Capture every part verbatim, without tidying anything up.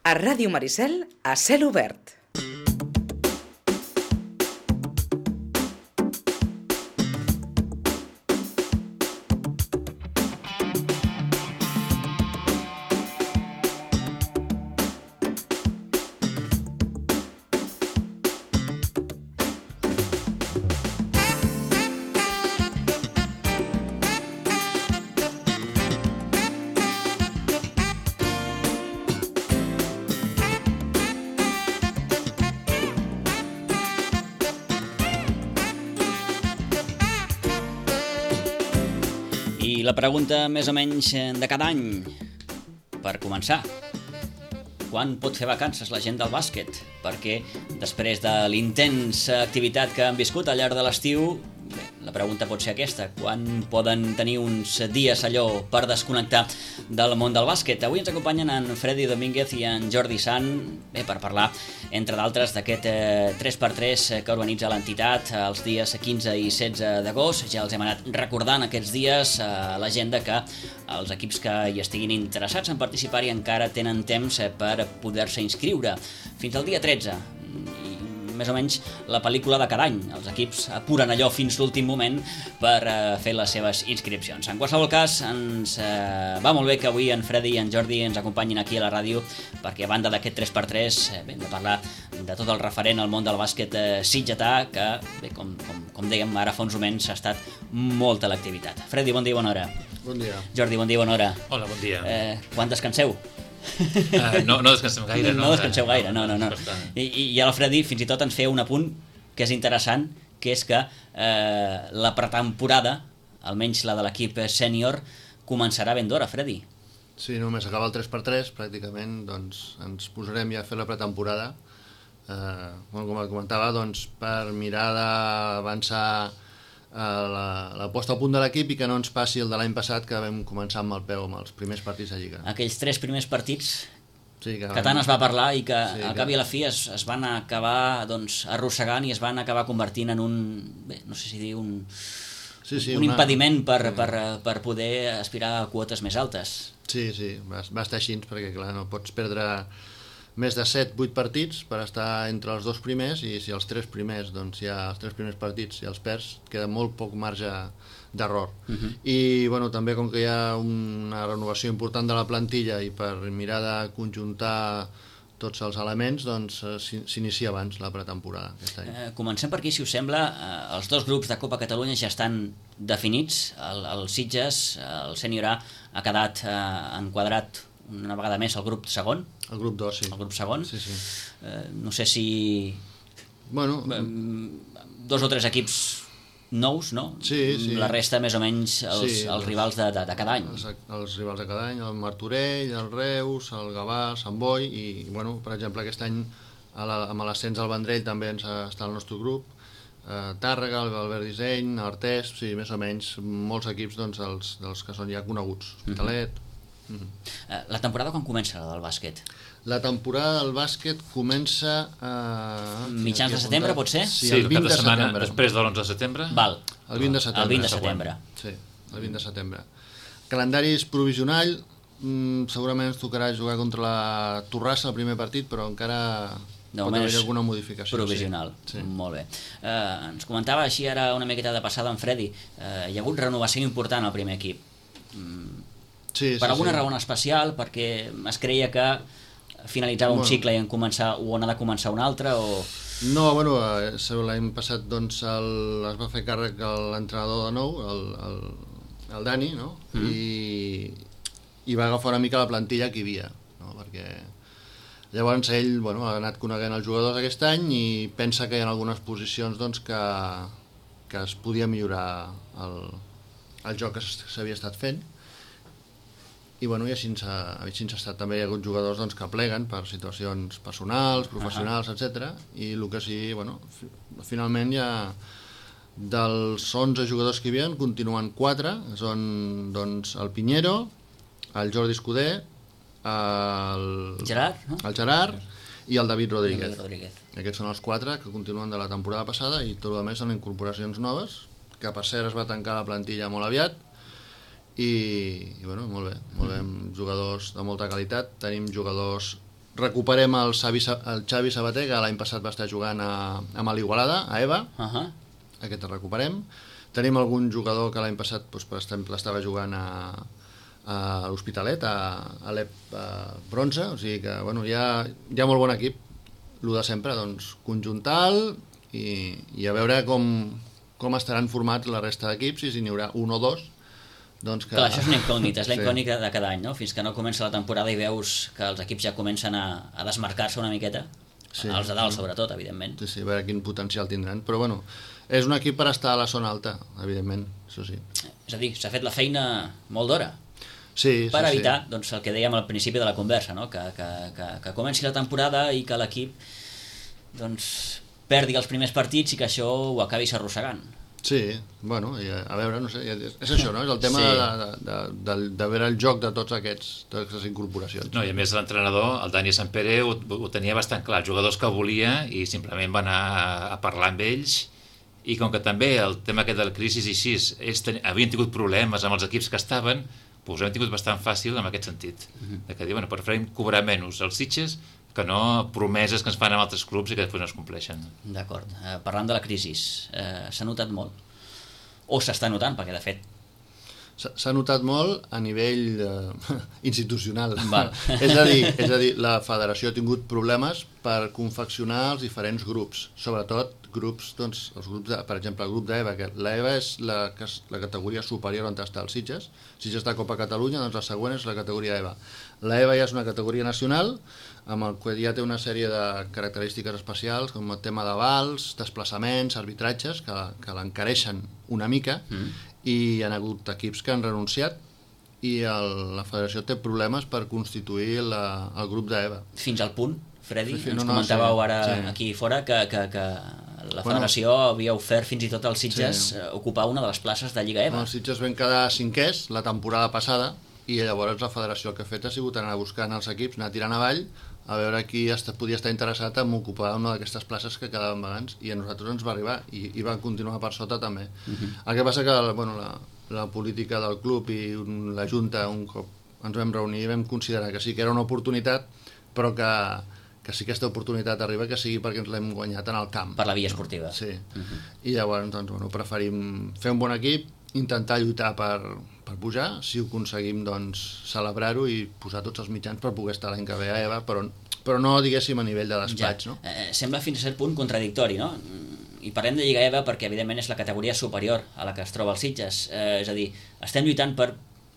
A Ràdio Maricel, a cel obert. I la pregunta més o menys de cada any, per començar, quan pot fer vacances la gent del bàsquet? Perquè després de l'intensa activitat que han viscut al llarg de l'estiu, bé, la pregunta pot ser aquesta: quan poden tenir uns dies allò per desconnectar del món del bàsquet? Avui ens acompanyen en Freddy Domínguez i en Jordi Sant, bé, per parlar, entre d'altres, d'aquest eh, tres per tres que organitza l'entitat els dies quinze i setze d'agost. Ja els hem anat recordant aquests dies a eh, l'agenda que els equips que hi estiguin interessats en participar-hi encara tenen temps eh, per poder-se inscriure. Fins al dia tretze. Més o menys la pel·lícula de cada any. Els equips apuren allò fins l'últim moment per eh, fer les seves inscripcions. En qualsevol cas, ens eh, va molt bé que avui en Freddy i en Jordi ens acompanyin aquí a la ràdio, perquè a banda d'aquest tres per tres eh, hem de parlar de tot el referent al món del bàsquet eh, sitgetà, que, bé, com, com, com dèiem ara fa uns moments, ha estat molta l'activitat. Freddy, bon dia i bona hora. Bon dia. Jordi, bon dia i bona hora. Hola, bon dia. Eh, quan descanseu? Uh, no, no descansem gaire, no? No descanseu gaire, no, no, no. I, i ara el Freddy fins i tot ens feia un apunt que és interessant, que és que eh, la pretemporada, almenys la de l'equip sènior, començarà ben d'hora, Freddy. Sí, només acaba el tres per tres, pràcticament, doncs ens posarem ja a fer la pretemporada. Eh, com comentava, doncs, per mirar d'avançar la, la posta a punt de l'equip i que no ens passi el de l'any passat, que vam començar amb el peu amb els primers partits de Lliga. Aquells tres primers partits sí, que, que tant es va parlar i que sí, al cap i a la fi es, es van acabar doncs, arrossegant i es van acabar convertint en un, bé, no sé si dir un, sí, sí, un una... impediment per, per, per poder aspirar a quotes més altes. Sí, sí, va, va estar així, perquè clar, no pots perdre més de set vuit partits per estar entre els dos primers, i si els tres primers, doncs ja els tres primers partits i els perds, queda molt poc marge d'error. Uh-huh. I bueno, també com que hi ha una renovació important de la plantilla i per mirar de conjuntar tots els elements, doncs s'inicia abans la pretemporada aquest any. Eh, comencem per aquí, si us sembla. Eh, els dos grups de Copa Catalunya ja estan definits. El, el Sitges, el Sènior A, ha quedat eh, enquadrat una vegada més al grup segon. El grup dos, sí. El grup segon. Sí, sí. Eh, no sé si... Bueno... Eh, dos o tres equips nous, no? Sí, sí. La resta, més o menys, els, sí, els rivals de, de, de cada any. Els, els rivals de cada any, el Martorell, el Reus, el Gavà, Sant Boi, i, bueno, per exemple, aquest any a la, amb l'ascens al Vendrell també ens està el nostre grup, eh, Tàrrega, el Albert Disseny, Artés, sí, més o menys, molts equips doncs, els, dels que són ja coneguts, Hospitalet... Mm-hmm. Mm-hmm. La temporada quan comença, la del bàsquet? La temporada del bàsquet comença a... mitjans de setembre, pot ser? Sí, sí, el vint de setmana, setembre. Després de l'onze de setembre? Val. El vint de setembre. El vint de setembre. Sí, el vint de setembre. Calendaris provisional, mm, segurament ens tocarà jugar contra la Torrassa el primer partit, però encara No, pot haver alguna modificació. Provisional, sí. Sí. Molt bé. Eh, ens comentava així ara una miqueta de passada en Freddy, eh, hi ha hagut renovació important al primer equip. Mm, sí, per sí, alguna sí. raó especial, perquè es creia que finalitzava un bueno. cicle i en començar, o en ha de començar un altre, o... No, bueno, l'any passat doncs, el, es va fer càrrec l'entrenador de nou, el, el, el Dani, no? Mm. I, i va agafar una mica la plantilla que hi havia, no? Perquè llavors ell bueno, ha anat coneguent els jugadors aquest any i pensa que hi ha algunes posicions doncs, que, que es podia millorar el, el joc que s'havia estat fent. I, bueno, i així s'ha estat. També hi ha hagut jugadors doncs, que pleguen per situacions personals, professionals, uh-huh. etcètera. I el que sí, bueno, finalment ja dels onze jugadors que hi havia continuen quatre, són doncs, el Piñero, el Jordi Escudé, el Gerard, no? el Gerard i el David Rodríguez. David Rodríguez. Aquests són els quatre que continuen de la temporada passada i tot el més són incorporacions noves, que per cert es va tancar la plantilla molt aviat. I, i bueno, molt bé, molt bé, jugadors de molta qualitat. Tenim jugadors recuperem el Xavi, el Xavi Sabater, que l'any passat va estar jugant a, amb l'Igualada, a EVA, Uh -huh. aquest el recuperem. Tenim algun jugador que l'any passat, doncs, per exemple, estava jugant a, a l'Hospitalet, a, a l'E P Bronze, o sigui que bueno, hi, ha, hi ha molt bon equip, el de sempre, doncs, conjuntal, i, i a veure com, com estaran formats la resta d'equips, i si n'hi haurà un o dos, doncs que... Clar, això és una incògnita, és la Sí. incògnita de cada any, no? Fins que no comença la temporada i veus que els equips ja comencen a, a desmarcar-se una miqueta, Sí. els de dalt sobretot, evidentment. Sí, sí, a veure quin potencial tindran, però bueno, és un equip per estar a la zona alta, evidentment, això sí. És a dir, s'ha fet la feina molt d'hora Sí, per sí, evitar sí. doncs, el que dèiem al principi de la conversa, no? que, que, que, que comenci la temporada i que l'equip doncs, perdi els primers partits i que això ho acabi s'arrossegant. Sí, bueno, i a, a veure, no sé, és, és això, no? És el tema Sí. sí. de, de, de, de veure el joc de tots aquests, totes aquestes incorporacions. No, i a més l'entrenador, el Dani Sampere, ho, ho tenia bastant clar, els jugadors que volia, i simplement va anar a, a parlar amb ells, i com que també el tema aquest de la crisi i així, ells ten, havien tingut problemes amb els equips que estaven, doncs ho hem tingut bastant fàcil en aquest sentit. De que dir, bueno, preferim cobrar menys els Sitges que no promeses que ens fan amb altres clubs i que després no es compleixen. D'acord. Eh, parlant de la crisi, eh, s'ha notat molt? O s'està notant, perquè de fet... S'ha s'ha notat molt a nivell eh, institucional. Val. és, a dir, és a dir, la federació ha tingut problemes per confeccionar els diferents grups, sobretot grups, doncs, els grups de, per exemple, el grup d'EVA, que l'EVA és la, la categoria superior on està el Sitges, Sitges de Copa Catalunya, doncs la següent és la categoria EVA. L'EVA ja és una categoria nacional, amb el que ja té una sèrie de característiques especials, com el tema d'avals, desplaçaments, arbitratges, que, que l'encareixen una mica, mm. i hi ha hagut equips que han renunciat, i el, la federació té problemes per constituir la, el grup d'EVA. Fins al punt, Freddy, Sí, sí, ens no, no, comentàveu sí, ara sí. aquí fora que, que, que la Bueno. federació havia ofert fins i tot als Sitges Sí. eh, ocupar una de les places de Lliga EVA. Els Sitges van quedar cinquers la temporada passada, i llavors la federació el que ha fet ha sigut anar buscant els equips, anar tirant avall, a veure qui est podia estar interessat en ocupar una d'aquestes places que quedaven vagants, i a nosaltres ens va arribar, i, i van continuar per sota també. Uh -huh. El que passa que bueno, la, la política del club i un, la Junta, un cop ens vam reunir, i vam considerar que sí que era una oportunitat, però que, que si aquesta oportunitat arriba, que sigui perquè ens l'hem guanyat en el camp. Per la via esportiva. Sí, uh -huh. I llavors doncs, bueno, preferim fer un bon equip, intentar lluitar per, per pujar, si ho aconseguim doncs celebrar-ho i posar tots els mitjans per poder estar l'any que ve a EVA, però, però no diguéssim a nivell de despatx, Ja. no? Eh, sembla fins a cert punt contradictori, no? I parlem de Lliga EVA perquè evidentment és la categoria superior a la que es troba el Sitges, eh, és a dir, estem lluitant per,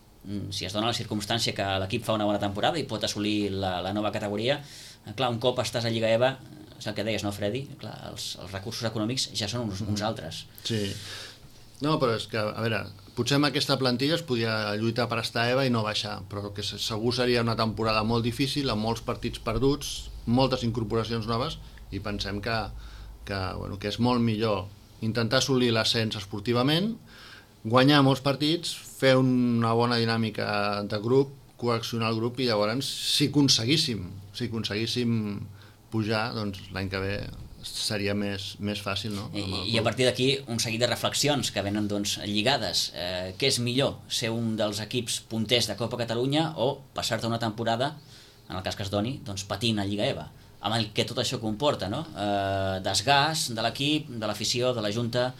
si es dona la circumstància que l'equip fa una bona temporada i pot assolir la, la nova categoria, eh, clar, un cop estàs a Lliga EVA, és el que deies, no, Freddy? Clar, els, els recursos econòmics ja són uns, uns altres. Sí. No, però és que, a veure, potser amb aquesta plantilla es podia lluitar per estar a EVA i no baixar, però el que segur seria una temporada molt difícil, amb molts partits perduts, moltes incorporacions noves, i pensem que, que, bueno, que és molt millor intentar assolir l'ascens esportivament, guanyar molts partits, fer una bona dinàmica de grup, coaccionar el grup, i llavors, si aconseguíssim, si aconseguíssim pujar, doncs l'any que ve seria més, més fàcil, no? I, i a partir d'aquí un seguit de reflexions que venen doncs, lligades. Eh, què és millor? Ser un dels equips punters de Copa Catalunya o passar-te una temporada, en el cas que es doni, doncs, patint a Lliga EVA, amb el que tot això comporta, no? Eh, desgast de l'equip, de l'afició, de la Junta...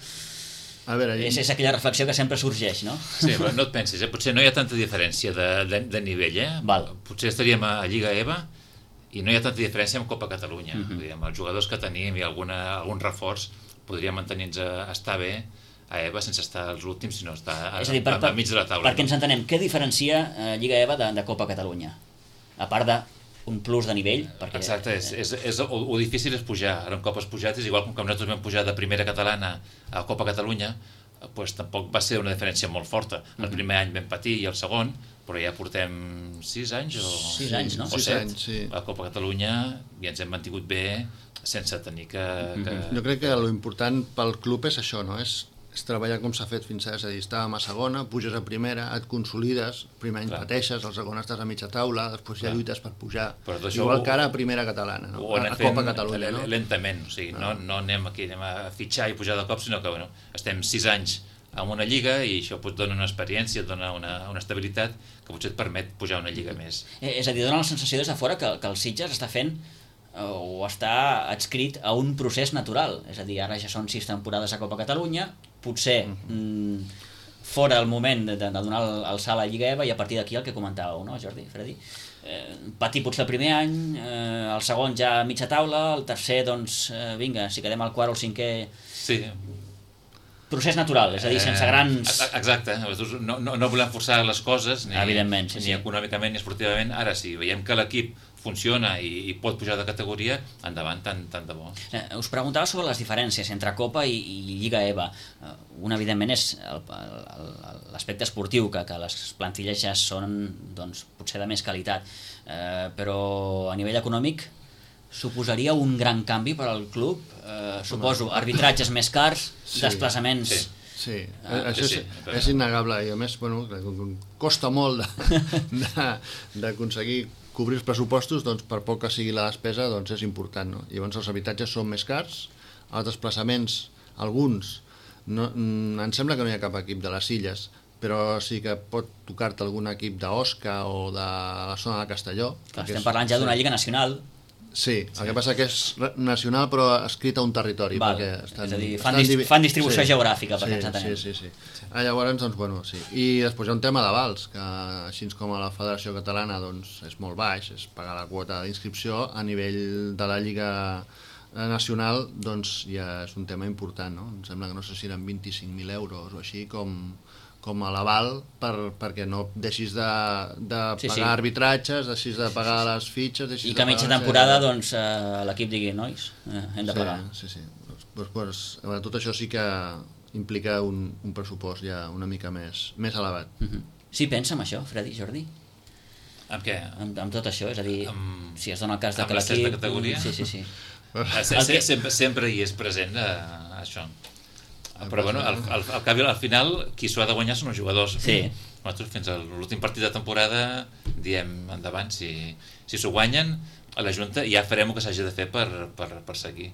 A veure, és, és aquella reflexió que sempre sorgeix, no? Sí, però no et pensis, eh? Potser no hi ha tanta diferència de, de, de nivell, eh? Val. Potser estaríem a Lliga EVA i no hi ha tanta diferència amb Copa Catalunya. Uh-huh. Vull dir, amb els jugadors que tenim i alguna, algun reforç podríem mantenir-nos a estar bé a EVA sense estar als últims, sinó estar a, És a dir, per, a, a mig de la taula. perquè ens entenem, què diferencia eh, Lliga EVA de, de Copa Catalunya? A part d'un plus de nivell, perquè... Exacte, és, és, és, el, el difícil és pujar. Ara un cop has pujat, és igual com que nosaltres vam pujar de primera catalana a Copa Catalunya, doncs tampoc va ser una diferència molt forta. El primer any vam patir i el segon, però ja portem sis anys o... Sis anys, no? O Sis set, anys, sí. a Copa Catalunya, i ens hem mantingut bé sense tenir que... que... Jo crec que l'important pel club és això, no? És, és treballar com s'ha fet fins ara, és a dir, estàvem a segona, puges a primera, et consolides, primer any Clar. pateixes, el segon estàs a mitja taula, després ja Clar. lluites per pujar. Però tot això Igual ho- que ara a primera catalana, no? Ho A, anem a fent Copa Catalunya, le- no? lentament, o sigui, no, no anem aquí anem a fitxar i pujar de cop, sinó que bueno, estem sis anys amb una lliga i això pues, dona una experiència, dona una, una estabilitat que potser et permet pujar una lliga més. Eh, és a dir, dona la sensació des de fora que, que el Sitges està fent eh, o està adscrit a un procés natural. És a dir, ara ja són sis temporades a Copa Catalunya, potser mm, fora el moment de, de donar el, el salt a Lliga EVA i a partir d'aquí el que comentàveu, no, Jordi, Freddy? Eh, patir potser el primer any, eh, el segon ja a mitja taula, el tercer, doncs, eh, vinga, si quedem al quart o al cinquè... Sí. Procés natural, és a dir, sense grans... Eh, exacte, no, no, no volem forçar les coses, ni, Evidentment, sí, ni sí. econòmicament ni esportivament. Ara, si veiem que l'equip funciona i, i pot pujar de categoria, endavant, tant, tant de bo. Eh, us preguntava sobre les diferències entre Copa i, i Lliga EVA. Eh, un, evidentment, és l'aspecte esportiu, que, que les plantilles ja són, doncs, potser de més qualitat, eh, però a nivell econòmic suposaria un gran canvi per al club, eh, suposo, arbitratges més cars, sí, desplaçaments... Sí. Sí, Ah, això sí, és, sí, és innegable i a més, bueno, costa molt d'aconseguir cobrir els pressupostos, doncs per poc que sigui la despesa, doncs és important, no? Llavors els habitatges són més cars, els desplaçaments, alguns, no, em sembla que no hi ha cap equip de les Illes, però sí que pot tocar-te algun equip d'Osca o de la zona de Castelló. Clar, estem parlant ja d'una lliga nacional. Sí, el que passa que és nacional però escrit a un territori. Val. Perquè estan, És a dir, fan, estan dist divi... fan distribució sí, geogràfica, perquè sí, ens entenem. Sí, sí, sí. Ah, llavors, doncs, bueno, sí. I després hi ha un tema d'avals, que així com a la Federació Catalana doncs, és molt baix, és pagar la quota d'inscripció, a nivell de la Lliga Nacional doncs ja és un tema important, no? Em sembla que no sé si eren vint-i-cinc mil euros o així, com... com a l'aval per, perquè no deixis de, de Sí, pagar sí. arbitratges, deixis de pagar les fitxes... I que a mitja temporada doncs, eh, l'equip digui, nois, eh, hem de pagar. Sí, sí, sí. Pues, pues, pues, tot això sí que implica un, un pressupost ja una mica més, més elevat. Uh -huh. Sí, pensa en això, Freddy, Jordi? Amb què? Amb, amb tot això, és a dir, Amb- si es dona el cas de amb que l'ascens de l'equip... categoria? Sí, sí, sí. Ah, se- El se- que- sempre, sempre hi és present eh, això. Però bueno, al, al, al, cap i al final qui s'ho ha de guanyar són els jugadors. Sí. Nosaltres fins a l'últim partit de temporada diem endavant, si, si s'ho guanyen a la Junta ja farem el que s'hagi de fer per, per, per seguir.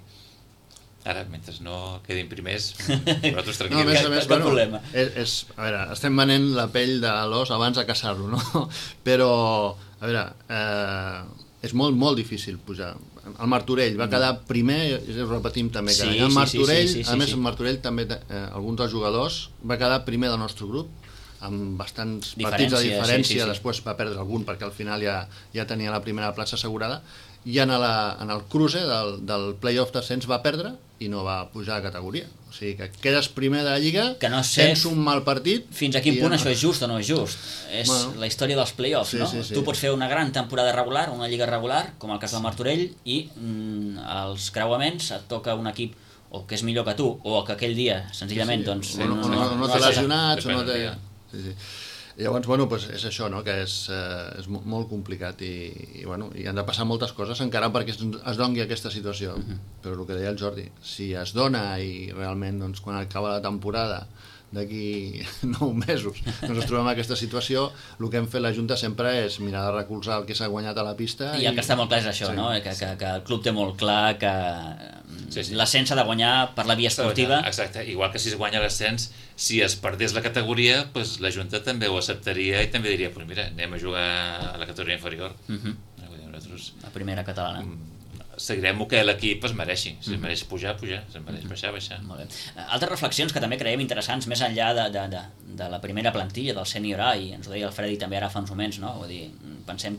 Ara, mentre no quedin primers, nosaltres No, a més tranquils. a més, Cap bueno, problema. és, és, a veure, estem venent la pell de l'os abans de caçar-lo, no? Però, a veure, eh, és molt, molt difícil pujar. El Martorell va quedar primer, i ho repetim també, que Sí, el sí, Martorell, sí, sí, sí, a més sí. el Martorell també, eh, alguns dels jugadors, va quedar primer del nostre grup, amb bastants partits de Diferència, diferència, sí, sí, sí. després va perdre algun perquè al final ja, ja tenia la primera plaça assegurada, i en, la, en el cruce del, del play-off d'ascens va perdre i no va pujar a categoria. O sigui que quedes primer de la Lliga, Que no sé tens un mal partit... Fins a quin i punt ja- això és just o no és just. És Bueno. la història dels play-offs, Sí, no? sí, sí. Tu pots fer una gran temporada regular, una lliga regular, com el cas del Martorell, i mm, als creuaments et toca un equip o que és millor que tu, o que aquell dia, senzillament, Sí, doncs... o no, o no, o no no té has- lesionats, o Depèn no del té... dia. Sí, sí. I llavors, bueno, pues és això, no?, que és, eh, és mo- molt complicat i, i, bueno, i han de passar moltes coses encara perquè es, es doni aquesta situació. Uh -huh. Però el que deia el Jordi, si es dona i realment, doncs, quan acaba la temporada d'aquí nou mesos doncs ens trobem en aquesta situació, el que hem fet la Junta sempre és mirar de recolzar el que s'ha guanyat a la pista. I el que està molt clar és això, Sí, no? Que, sí. que, que el club té molt clar que Sí, sí. l'ascens s'ha de guanyar per la via esportiva. Exacte, igual que si es guanya l'ascens, si es perdés la categoria, pues la Junta també ho acceptaria i també diria, pues mira, anem a jugar a la categoria inferior. Uh -huh. Nosaltres La primera catalana. seguirem el que l'equip es mereixi. Si es mereix pujar, pujar. Si es mereix baixar, baixar. Molt bé. Altres reflexions que també creiem interessants, més enllà de, de, de, de la primera plantilla, del sènior A, i ens ho deia el Freddy també ara fa uns moments, no? Vull dir, pensem que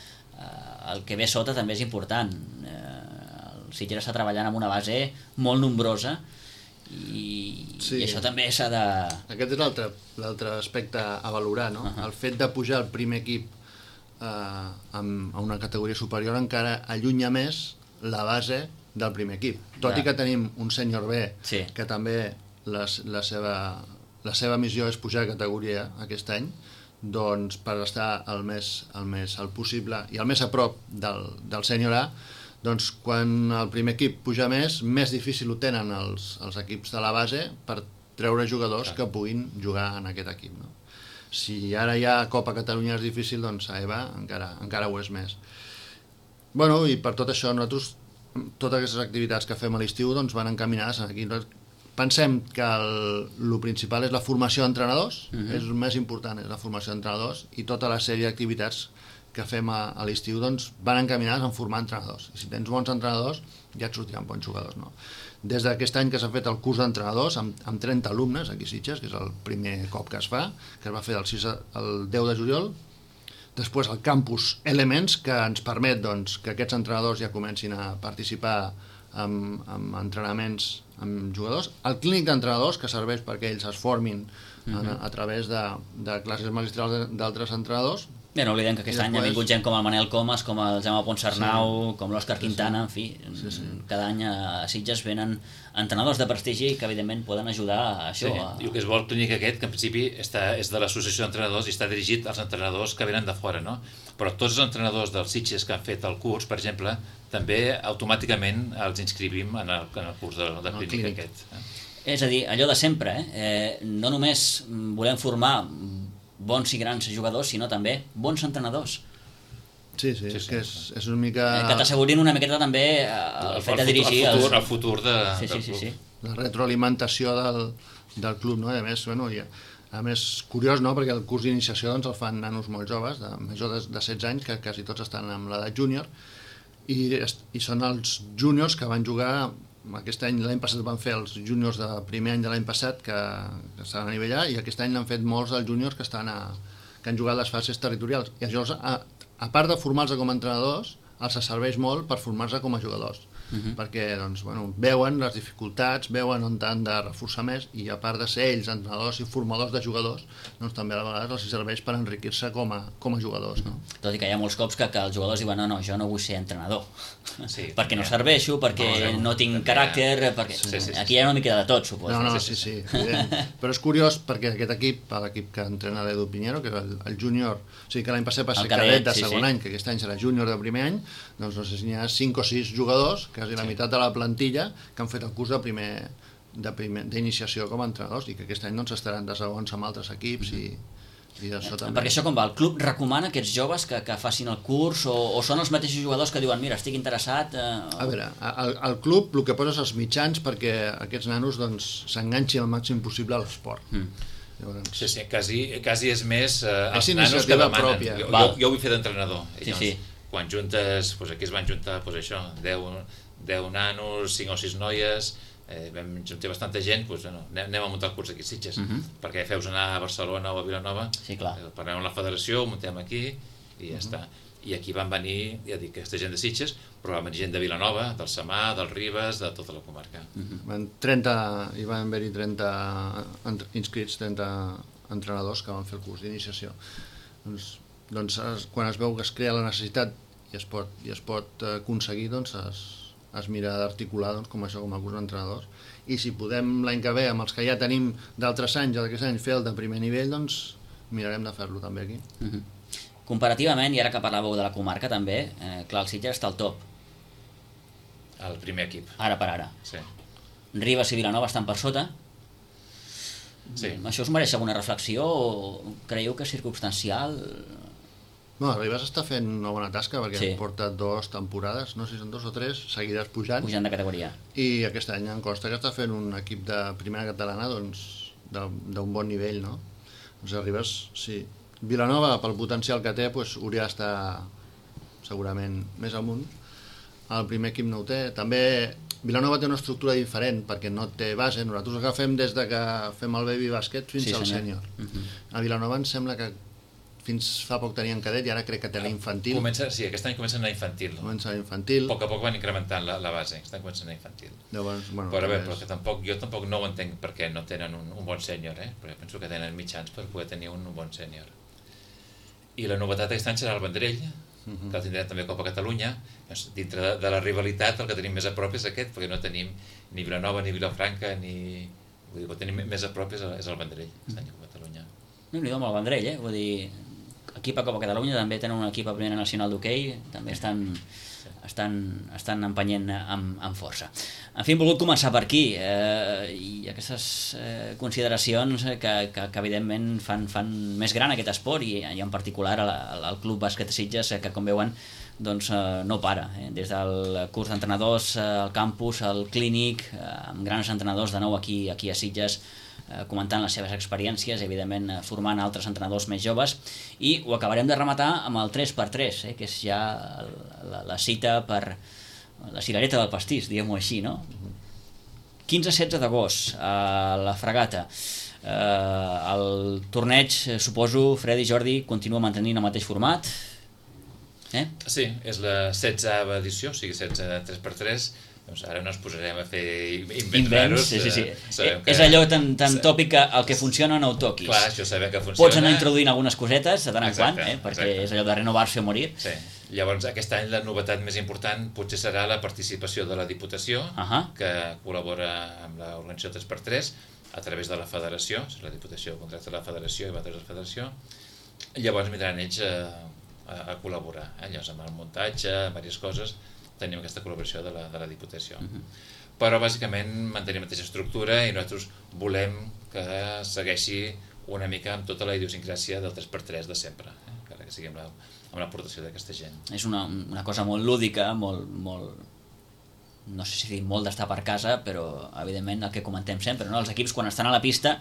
eh, el que ve sota també és important. Eh, el Sitges està treballant amb una base molt nombrosa i, Sí. i això també s'ha de... Aquest és l'altre l'altre aspecte a valorar, no? Uh-huh. El fet de pujar al primer equip eh, amb, a una categoria superior encara allunya més la base del primer equip. Tot Clar. i que tenim un sènior B Sí. que també la, la, seva, la seva missió és pujar de categoria aquest any, doncs per estar el més, el més el possible i el més a prop del, del sènior A, doncs quan el primer equip puja més, més difícil ho tenen els, els equips de la base per treure jugadors que puguin jugar en aquest equip, no? Si ara ja Copa Catalunya és difícil, doncs a EVA encara, encara ho és més. Bueno, i per tot això nosaltres, totes aquestes activitats que fem a l'estiu doncs van encaminades aquí. pensem que el, el principal és la formació d'entrenadors, Mhm. és el més important, és la formació d'entrenadors, i tota la sèrie d'activitats que fem a, a l'estiu doncs, van encaminades en formar entrenadors. I si tens bons entrenadors, ja et sortiran bons jugadors. No? Des d'aquest any que s'ha fet el curs d'entrenadors, amb, amb trenta alumnes aquí a Sitges, que és el primer cop que es fa, que es va fer del sis al deu de juliol, després el campus Elements, que ens permet doncs, que aquests entrenadors ja comencin a participar en, en entrenaments amb jugadors, el clínic d'entrenadors, que serveix perquè ells es formin uh -huh. a, a través de, de classes magistrals d'altres entrenadors. Bé, no oblidem que aquest I any ha després- vingut gent com el Manel Comas, com el Jaume Ponsarnau, Sí. com l'Òscar Sí, sí. Quintana, en fi, Sí, sí. cada any a Sitges venen entrenadors de prestigi que evidentment poden ajudar a això. Sí, a... i el que es vol el clínic aquest, que en principi està, és de l'associació d'entrenadors i està dirigit als entrenadors que venen de fora, no? Però tots els entrenadors dels Sitges que han fet el curs, per exemple, també automàticament els inscrivim en el, en el curs de, de clínic, clínic. aquest. És a dir, allò de sempre, eh? eh? No només volem formar bons i grans jugadors, sinó també bons entrenadors, Sí, sí, Sí, és sí, que és, sí. és una mica... eh, que t'assegurin una miqueta també eh, el, El, fet de el, dirigir el, futur, els... el futur de, Sí, sí, del sí, club. sí. la retroalimentació del, del club, no? I a més, bueno, ja, a més, curiós, no?, perquè el curs d'iniciació doncs, el fan nanos molt joves, de major de, de setze anys, que quasi tots estan amb l'edat júnior, i, est- i són els júniors que van jugar, aquest any, l'any passat van fer els júniors de primer any de l'any passat, que, que estaven a nivell A, i aquest any l'han fet molts dels júniors que, estan a, que han jugat les fases territorials. I això, a, a part de formar-se com a entrenadors, els serveix molt per formar-se com a jugadors. Uh-huh. Perquè doncs, bueno, veuen les dificultats, veuen on han de reforçar més, i a part de ser ells entrenadors i formadors de jugadors, doncs també a vegades els serveix per enriquir-se com a, com a jugadors. No? Tot i que hi ha molts cops que, que els jugadors diuen no, no, jo no vull ser entrenador, Sí, perquè no ja. serveixo, perquè No, no tinc també caràcter, perquè... Sí, sí, sí, aquí sí. hi ha una mica de tot, suposo. No, no, sí, sí, sí, sí, evident. Però és curiós perquè aquest equip, l'equip que entrena l'Edu Piñero, que és el, el júnior, o sigui que l'any passat va ser El cadet, cadet de sí, segon sí. any, que aquest any serà júnior de primer any, doncs no sé si n'hi ha cinc o sis jugadors, quasi la Sí. meitat de la plantilla, que han fet el curs de primer de primer d'iniciació com a entrenadors, i que aquest any doncs estaran de segons amb altres equips i, i d'això també. Perquè això com va? El club recomana a aquests joves que, que facin el curs o, o són els mateixos jugadors que diuen mira, estic interessat... Eh, A veure, al, al club el que posa és els mitjans perquè aquests nanos doncs, s'enganxin el màxim possible a l'esport. Mm. Llavors, Sí, sí, quasi, quasi és més eh, els És nanos que iniciativa demanen. pròpia. Jo, Val. jo, jo ho vull fer d'entrenador. I Sí, llavors, sí. Quan juntes, doncs aquí es van juntar doncs això, deu nanos, cinc o sis noies, eh, vam juntar bastanta gent, doncs, bueno, anem, anem a muntar el curs aquí a Sitges, Mhm. perquè feus anar a Barcelona o a Vilanova, Sí, clar. eh, parlem amb la federació, ho muntem aquí i ja està. I aquí van venir, ja dic, aquesta gent de Sitges, però va venir gent de Vilanova, del Samà, del Ribes, de tota la comarca. Van trenta, hi van haver-hi trenta ent- inscrits, trenta entrenadors que van fer el curs d'iniciació. Doncs, doncs es, quan es veu que es crea la necessitat i es pot, i es pot eh, aconseguir, doncs es, es mira d'articular doncs, com això, com a curs d'entrenadors. I si podem l'any que ve, amb els que ja tenim d'altres anys o d'aquest any, fer el de primer nivell, doncs mirarem de fer-lo també aquí. Mhm. Comparativament, i ara que parlàveu de la comarca també, eh, clar, el Sitges està al top, El primer equip, ara per ara. sí. Ribes i Vilanova estan per sota. Sí. Mm, Això us mereix alguna reflexió o creieu que és circumstancial? No, el Ribas està fent una bona tasca perquè Sí. sí. porta dues temporades, no sé si són dos o tres, seguides pujant. Pujant de categoria. I aquest any em consta que està fent un equip de primera catalana doncs, de- d'un bon nivell, no? Doncs arribes, sí. Vilanova, pel potencial que té, doncs, hauria d'estar segurament més amunt. El primer equip no ho té. També Vilanova té una estructura diferent perquè no té base. Nosaltres agafem des de que fem el baby bàsquet fins Sí, al senyor. sènior. Mhm. A Vilanova em sembla que fins fa poc tenien cadet i ara crec que té la infantil. Comença, sí, aquest any comencen a infantil. Comença a infantil. A poc a poc van incrementant la, la base, estan començant a infantil. Llavors, bueno, Però bé, és- però que tampoc, jo tampoc no ho entenc perquè no tenen un, un bon sènior, eh? Perquè penso que tenen mitjans per poder tenir un, un bon sènior. I la novetat aquest any serà el Vendrell, que el tindrem també a Copa Catalunya. Dintre de, de la rivalitat el que tenim més a prop és aquest, perquè no tenim ni Vilanova ni Vilafranca, ni... Vull dir, el que tenim més a prop és el, és el Vendrell, aquest any a Copa Catalunya. Déu-n'hi-do amb el Vendrell, eh? Vull dir, equip a Copa Catalunya, també tenen un equip a Primera Nacional d'hoquei, també estan, estan, estan empenyent amb, amb força. En fi, hem volgut començar per aquí, eh, i aquestes eh, consideracions que, que, que evidentment fan, fan més gran aquest esport, i, i en particular el, el Club Bàsquet Sitges, que com veuen doncs eh, no para, eh? Des del curs d'entrenadors, eh, al campus, al clínic, eh, amb grans entrenadors de nou aquí, aquí a Sitges, eh, comentant les seves experiències, evidentment eh, formant altres entrenadors més joves, i ho acabarem de rematar amb el tres per tres, eh? Que és ja la, la cita per la cirereta del pastís, diguem-ho així, no? quinze setze d'agost, a la Fragata. Eh, el torneig, suposo, Fred i Jordi, continua mantenint el mateix format. Eh? Sí, és la setzena edició, o sigui, setze tres per tres. Doncs ara no ens posarem a fer invents raros. Sí, sí, sí. Eh, que... És allò tan, tan tòpic que el que funciona no ho toquis. Clar, això sabem que funciona. Pots anar introduint algunes cosetes de tant en Exacte, quant, eh? Perquè exacte. és allò de renovar-se o morir. Sí. Llavors, aquest any la novetat més important potser serà la participació de la Diputació, uh-huh. que col·labora amb l'organització tres per tres a través de la federació, o sigui, la Diputació contracta la federació i va a través de la federació. Llavors vindran ells a, a, a col·laborar, eh? Llavors amb el muntatge, amb diverses coses, tenim aquesta col·laboració de la, de la Diputació. Uh-huh. Però bàsicament mantenim la mateixa estructura i nosaltres volem que segueixi una mica amb tota la idiosincràsia del tres per tres de sempre, eh? Encara que sigui amb la, amb l'aportació d'aquesta gent. És una, una cosa molt lúdica, molt, molt, no sé si dir molt d'estar per casa, però evidentment el que comentem sempre, no? Els equips quan estan a la pista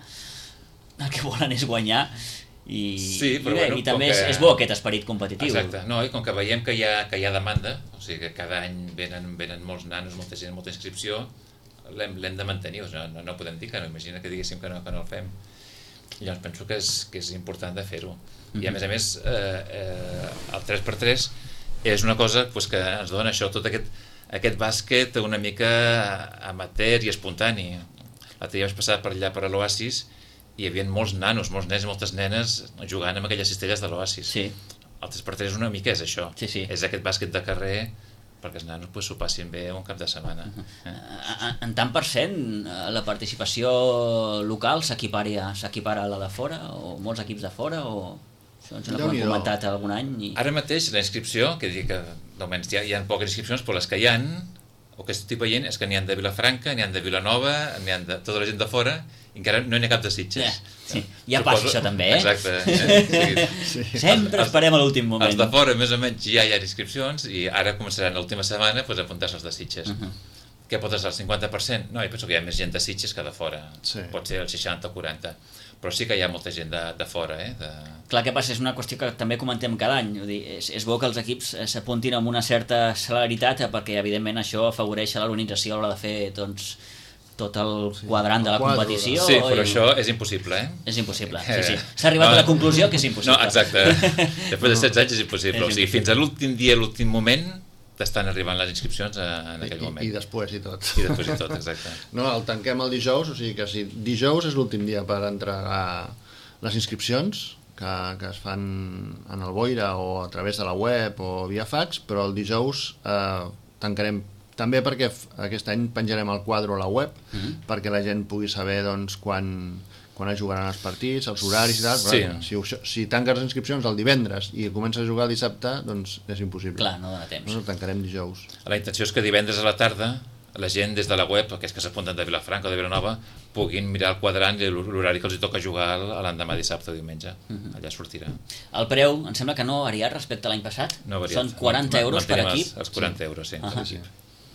el que volen és guanyar i, sí, i, bé, bueno, i també que... és, és bo aquest esperit competitiu. Exacte, no, i com que veiem que hi ha, que hi ha demanda, o sigui que cada any venen, venen molts nanos, molta gent, molta inscripció, l'hem de mantenir, no, no, no podem dir que no, imagina que diguéssim que no, que no el fem. Llavors penso que és, que és important de fer-ho. Mm-hmm. I a més a més, eh, eh, el tres per tres és una cosa pues, que ens dona això, tot aquest, aquest bàsquet una mica amateur i espontani. L'altre dia vaig passar per allà per a l'Oasis i hi havia molts nanos, molts nens i moltes nenes jugant amb aquelles cistelles de l'Oasis. Sí. El tres per tres una mica és això, sí, sí. És aquest bàsquet de carrer perquè els nanos s'ho pues, passin bé un cap de setmana. Uh-huh. eh? En tant per cent, la participació local s'equipara a la de fora, o molts equips de fora, o això ens ho hem comentat algun any? I... Ara mateix la inscripció, que dic que almenys hi ha, hi ha poques inscripcions, però les que hi ha, o que estic veient, és que n'hi ha de Vilafranca, n'hi ha de Vilanova, n'hi ha de tota la gent de fora, i encara no n'hi ha cap de Sitges. Yeah. Sí. Ja Suposo... passa això també, eh? Exacte. Eh? Sí. Sempre els, esperem a l'últim moment. Els de fora, més o menys, ja hi ha inscripcions i ara començaran l'última setmana pues, a apuntar-se els de Sitges. Uh-huh. Què pot ser el cinquanta per cent? No, jo penso que hi ha més gent de Sitges que de fora. Sí. Pot ser el seixanta o quaranta. Però sí que hi ha molta gent de, de fora. Eh? De... Clar, què passa? És una qüestió que també comentem cada any. Vull dir, és, és bo que els equips s'apuntin amb una certa celeritat perquè, evidentment, això afavoreix l'organització a l'hora de fer, doncs, tot el quadrant de la competició. Sí, però i... això és impossible, eh? És impossible, sí, sí. S'ha arribat no, a la conclusió que és impossible. No, exacte. Després de setze anys és impossible. És o sigui, fins a l'últim dia, l'últim moment, t'estan arribant les inscripcions en aquell moment. I, i després i tot. I després i tot, exacte. No, el tanquem el dijous, o sigui que si dijous és l'últim dia per entregar les inscripcions, que, que es fan en el Boira o a través de la web o via fax, però el dijous eh, tancarem també perquè aquest any penjarem el quadre a la web, mm-hmm. perquè la gent pugui saber doncs, quan, quan es jugaran els partits, els horaris i tal. Sí. Si, si tanques les inscripcions el divendres i comences a jugar el dissabte, doncs és impossible. Clar, no dona temps. No, no tancarem dijous. La intenció és que divendres a la tarda la gent des de la web, aquells que s'apunten de Vilafranca o de Vilanova, puguin mirar el quadrant i l'horari que els toca jugar l'endemà dissabte o diumenge. Mm-hmm. Allà sortirà. El preu, em sembla que no ha variat respecte a l'any passat? No ha variat. Són quaranta euros per equip? Els, els quaranta euros, sí. Uh-huh. Sí.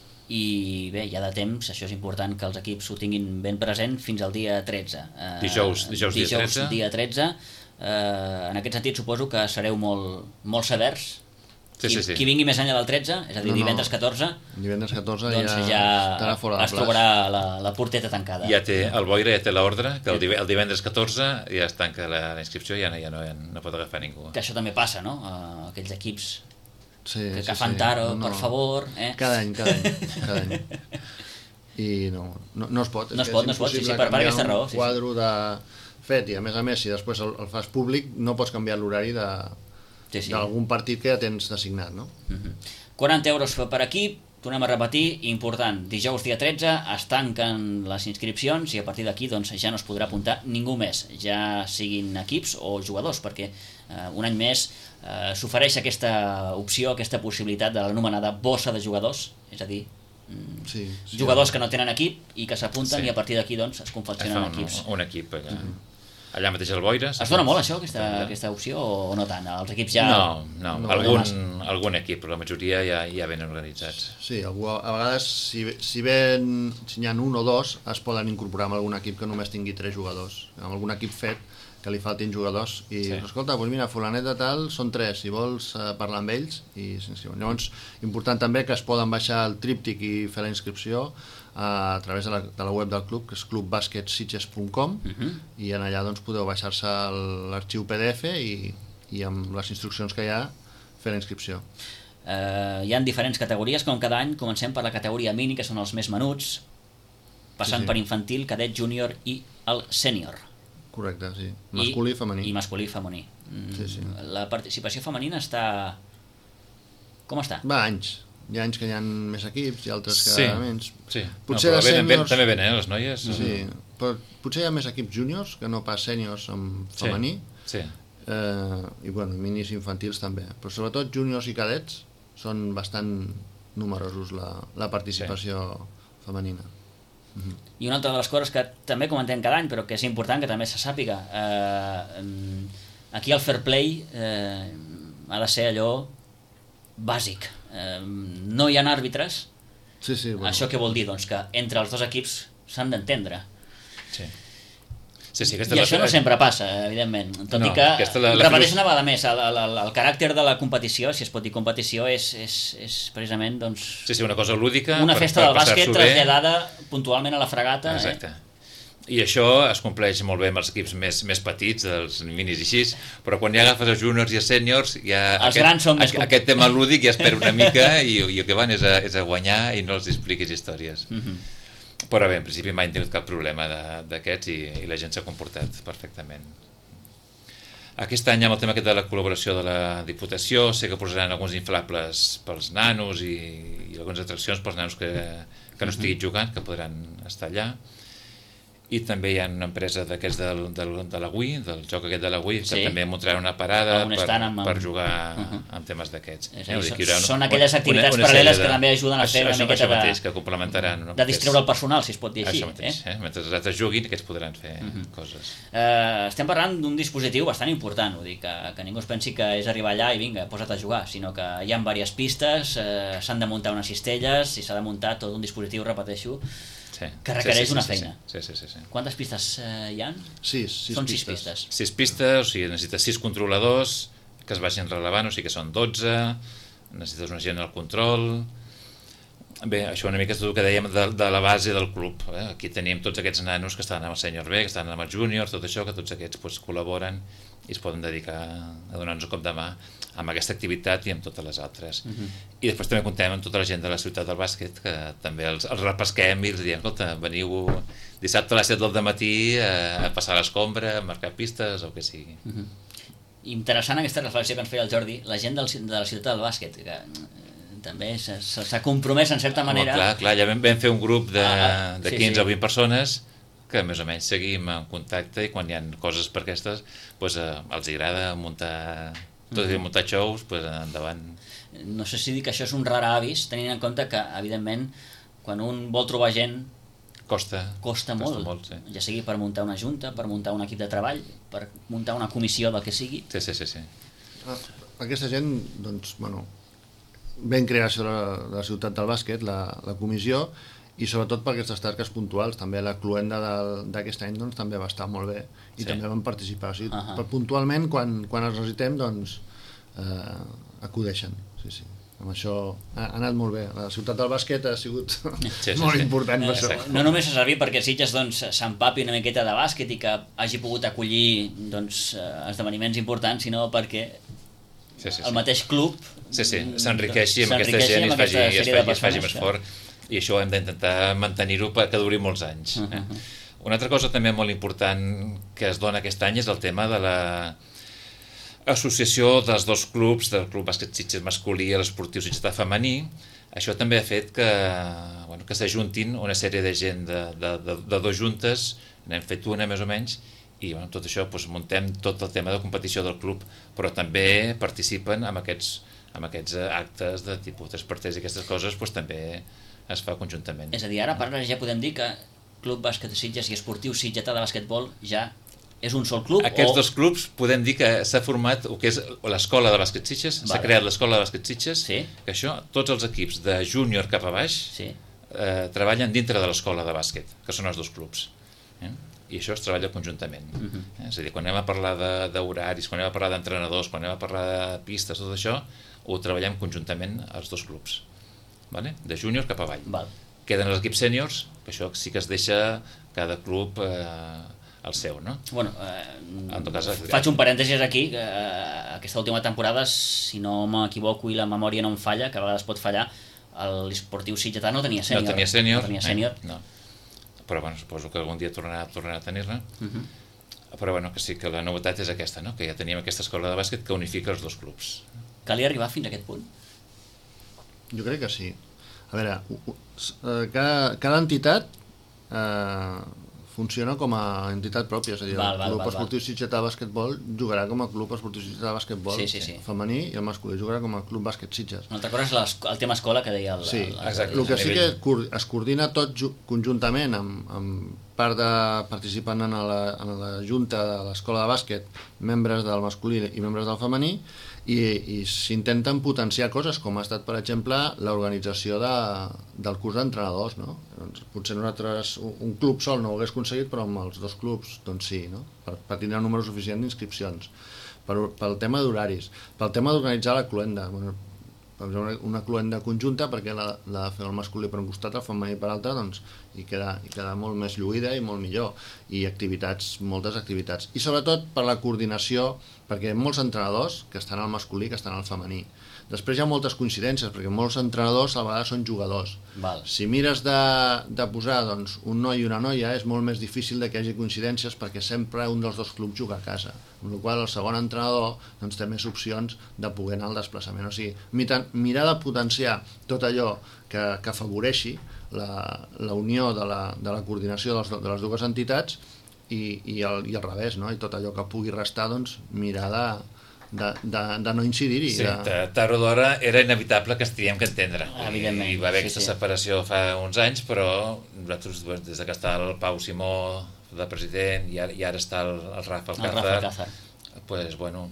I bé, ja de temps, això és important que els equips ho tinguin ben present fins al dia tretze. Uh, dijous, dijous, dijous dia tretze. Dia tretze. Uh, en aquest sentit suposo que sereu molt, molt severs. Sí, qui, sí, sí. qui vingui més enllà del tretze, és a dir, no, divendres catorze, divendres catorze doncs ja, ja fora de es trobarà la, la porteta tancada. Ja té, el Boira ja té l'ordre, que el, el divendres catorze ja es tanca la, la inscripció i ja, no, ja no, ja no pot agafar ningú. Que això també passa, no? Uh, aquells equips sí, que, que sí, fan sí. taro, no, no. per favor. Eh? Cada any, cada any. Cada any. I no, no, no es pot. No es pot, no es pot, sí, sí, per, per aquesta raó. Sí, quadre sí. de fet i a més a més, si després el, el fas públic, no pots canviar l'horari de... Sí, sí. d'algun partit que ja tens designat, no? Uh-huh. quaranta euros per equip, tornem a repetir, important, dijous dia tretze es tanquen les inscripcions i a partir d'aquí doncs, ja no es podrà apuntar ningú més, ja siguin equips o jugadors, perquè eh, un any més eh, s'ofereix aquesta opció, aquesta possibilitat de l'anomenada bossa de jugadors, és a dir, mm, sí, sí, jugadors sí. que no tenen equip i que s'apunten sí. i a partir d'aquí doncs, es confeccionen un, equips. Un equip allà. Uh-huh. allà mateix al Boira. Es dona molt això, aquesta, aquesta opció, o no tant? Els equips ja... No, no, No, algun, algun equip, però la majoria ja, ja ben organitzats. Sí, algú, a vegades, si, si, ben, si n'hi ha un o dos, es poden incorporar en algun equip que només tingui tres jugadors. En algun equip fet que li faltin jugadors. I, sí. escolta, doncs mira, fulanet de tal, són tres, si vols eh, parlar amb ells. I, sí, sí. Llavors, important també que es poden baixar el tríptic i fer la inscripció a través de la, de la web del club, que és club bàsquet sitges punt com, uh -huh. i en allà doncs, podeu baixar-se l'arxiu P D F i, i amb les instruccions que hi ha fer la inscripció. Uh, hi ha diferents categories, com cada any comencem per la categoria mini, que són els més menuts, passant sí, sí. per infantil, cadet, júnior i el sènior. Correcte, sí. Masculí i, i femení. I masculí i femení. Sí, sí. La participació femenina està... Com està? Va anys. Hi ha anys que hi ha més equips i altres que sí, menys. Sí, potser no, de sèniors... sèniors... També venen, eh, les noies. Sí, però potser hi ha més equips júniors que no pas sèniors amb femení. Sí, sí. Eh, I bueno, minis infantils també. Però sobretot júniors i cadets són bastant numerosos la, la participació sí. femenina. Uh-huh. I una altra de les coses que també comentem cada any, però que és important que també se sàpiga, eh, aquí el fair play eh, ha de ser allò bàsic. Eh, no hi ha àrbitres. Sí, sí, bueno. Això què vol dir? Doncs que entre els dos equips s'han d'entendre. Sí. Sí, sí, I això no sempre passa, evidentment. Tot no, i que, la, la repeteixo una vegada més, el, el, el caràcter de la competició, si es pot dir competició, és, és, és precisament doncs, sí, sí, una cosa lúdica. Una festa per, per del bàsquet traslladada bé. puntualment a la fregata. Exacte. Eh? I això es compleix molt bé amb els equips més, més petits, els minis i així, però quan ja agafes els juniors i els sèniors, ja els aquest, grans són més... aquest tema lúdic ja es perd una mica i, i el que van és a, és a guanyar i no els expliquis històries. Uh -huh. Però bé, en principi mai hem tingut cap problema d'aquests i, i la gent s'ha comportat perfectament. Aquest any amb el tema aquest de la col·laboració de la Diputació, sé que posaran alguns inflables pels nanos i, i algunes atraccions pels nanos que, que no estiguin jugant, que podran estar allà. I també hi ha una empresa d'aquests del, del, de la Wii, del joc aquest de la Wii, que sí. també muntarà una parada per, amb... per jugar uh -huh. amb temes d'aquests. Eh, són, són aquelles activitats una, una paral·leles de... que també ajuden a fer això, una miqueta això mateix, de... que complementaran. No? De distreure el personal, si es pot dir així. Això mateix, eh? Eh? Mentre els altres juguin, aquests podran fer uh -huh. coses. Uh, estem parlant d'un dispositiu bastant important, vull dir, que, que ningú es pensi que és arribar allà i vinga, posa't a jugar, sinó que hi ha diverses pistes, uh, s'han de muntar unes cistelles i s'ha de muntar tot un dispositiu, repeteixo, Sí. que requereix sí, sí, una sí, feina. Sí, sí, sí, sí. Quantes pistes eh, hi ha? Sis, sis són pistes. sis pistes. Sis pistes, o sigui, necessites sis controladors que es vagin relevant, o sigui que són dotze, necessites una gent al control. Bé, això una mica és tot el que dèiem de, de la base del club. Eh? Aquí tenim tots aquests nanos que estan amb el sènior B, que estan amb els júniors, tot això, que tots aquests pues, col·laboren i es poden dedicar a donar-nos un cop de mà amb aquesta activitat i amb totes les altres. Uh-huh. I després també contem amb tota la gent de la ciutat del bàsquet, que també els, els repesquem i els diem, escolta, veniu dissabte a les set del matí a, a passar l'escombra, a marcar pistes o el que sigui. Uh-huh. Interessant aquesta reflexió que ens feia el Jordi, la gent del, de la ciutat del bàsquet, que també s'ha compromès en certa manera. Oh, clar, clar, ja vam, vam fer un grup de, ah, de sí, quinze sí. o vint persones que més o menys seguim en contacte i quan hi ha coses per aquestes pues, eh, els agrada muntar tot i muntar shows, pues, endavant. No sé si dir que això és un rar avis, tenint en compte que, evidentment, quan un vol trobar gent costa, costa, costa molt, molt sí. Ja sigui per muntar una junta, per muntar un equip de treball, per muntar una comissió del que sigui. Sí, sí, sí, sí. Aquesta gent, doncs, bueno, ben creació de la, de la ciutat del bàsquet, la, la comissió, i sobretot per aquestes tasques puntuals. També la cluenda d'aquest any doncs, també va estar molt bé i sí. també vam participar. O sigui, uh -huh. per puntualment, quan, quan els necessitem, doncs, eh, acudeixen. Sí, sí. Amb això ha, ha anat molt bé. La ciutat del bàsquet ha sigut sí, sí, molt sí. important. Per eh, això. No només ha servit perquè Sitges doncs, s'empapi una miqueta de bàsquet i que hagi pogut acollir doncs, esdeveniments importants, sinó perquè sí, sí, sí. el mateix club sí, sí. s'enriqueixi amb aquesta gent i es faci, es faci, es faci més fort. I això hem d'intentar mantenir-ho perquè duri molts anys. Uh -huh. eh? Una altra cosa també molt important que es dona aquest any és el tema de la associació dels dos clubs, del Club Bàsquet Sitges masculí i l'Esportiu Sitges femení. Això també ha fet que, bueno, que s'ajuntin una sèrie de gent de, de, de, de dos juntes, n'hem fet una més o menys, i bueno, tot això doncs, muntem tot el tema de competició del club, però també participen en aquests, en aquests actes de tipus tres per tres i aquestes coses doncs, també es fa conjuntament. És a dir, ara per ara ja podem dir que Club Bàsquet Sitges i Esportiu Sitgetà de Bàsquetbol ja És un sol club? Aquests o... dos clubs podem dir que s'ha format el que és l'escola de bàsquet Sitges, s'ha Vale. creat l'escola de bàsquet Sitges, Sí. que això, tots els equips de júnior cap a baix Sí. eh, treballen dintre de l'escola de bàsquet, que són els dos clubs. Eh? I això es treballa conjuntament. Uh -huh. eh? És a dir, quan anem a parlar d'horaris, quan anem a parlar d'entrenadors, quan anem a parlar de pistes, tot això, ho treballem conjuntament els dos clubs. Vale? De júnior cap avall. Val. Queden els equips sèniors, que això sí que es deixa cada club eh, el seu, no? Bueno, eh, En tot cas, faig un parèntesis aquí, que eh, aquesta última temporada, si no m'equivoco i la memòria no em falla, que a vegades pot fallar, l'esportiu sitgetà no tenia sènior. No tenia sènior. No tenia sènior. Eh, no. Però bueno, suposo que algun dia tornarà, tornarà a tenir-la. Uh -huh. Però bueno, que sí que la novetat és aquesta, no? Que ja teníem aquesta escola de bàsquet que unifica els dos clubs. Calia arribar fins a aquest punt? Jo crec que sí. A veure, u- u- s- eh, cada, cada entitat eh, funciona com a entitat pròpia, és a dir, Val, el val, Club val, Esportiu Sitgetà de Bàsquetbol jugarà com a Club Esportiu Sitgetà de Bàsquetbol Sí, sí, sí. femení i el masculí jugarà com a Club Bàsquet Sitges. Una altra cosa és les- el tema escola que deia el... Sí, el, el, exacte. el que a sí nivell- que cor- es coordina tot ju- conjuntament amb, amb part de participant en la, en la junta de l'escola de bàsquet, membres del masculí i membres del femení, i, i s'intenten potenciar coses com ha estat, per exemple, l'organització de, del curs d'entrenadors, no? Doncs, potser nosaltres, un, un club sol no ho hagués aconseguit, però amb els dos clubs doncs sí, no? per, per tindre un número suficient d'inscripcions, per, pel tema d'horaris, pel tema d'organitzar la cluenda, bueno, una, una cluenda conjunta perquè l'ha l'ha de fer el masculí per un costat, el femení per l'altre, doncs i queda, i queda molt més lluïda i molt millor, i activitats, moltes activitats, i sobretot per la coordinació, perquè hi ha molts entrenadors que estan al masculí, que estan al femení. Després hi ha moltes coincidències, perquè molts entrenadors a vegades són jugadors. Val. Si mires de, de posar doncs, un noi i una noia, és molt més difícil de que hi hagi coincidències perquè sempre un dels dos clubs juga a casa, amb la qual cosa el segon entrenador doncs, té més opcions de poder anar al desplaçament. O sigui, mirar, mirar de potenciar tot allò que, que afavoreixi la, la unió de la, de la coordinació dels, de les dues entitats i, i, el, i al revés, no? I tot allò que pugui restar, doncs, mirar de, de, de, de no incidir-hi. Sí, de... de, tard o d'hora era inevitable que es tinguem que entendre. Evidentment, I, hi va haver sí, aquesta sí. separació fa uns anys, però nosaltres, des de que està el Pau Simó de president i ara, i ara està el, el Rafa El Rafa Alcázar, Alcázar. pues, bueno,